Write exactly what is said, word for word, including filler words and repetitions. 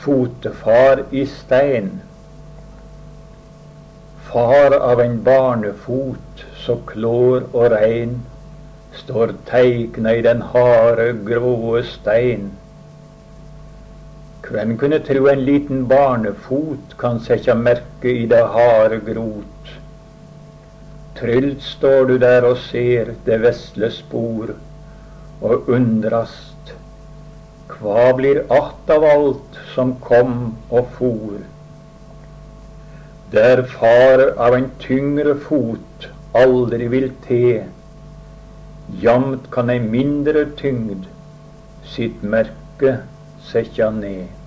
fotefar i stein, far av en barnefot så klår og rein, står teikna i den harde, gråe stein. Hvem kunne tro en liten barnefot kan setja merke i det harde grot? Trylt står du der og ser det vesle spor, og undrast, hva blir att av alt som kom og for? Der far av en tyngre fot aldri vil te, jamt kan ei mindre tyngd sitt merke setja ned.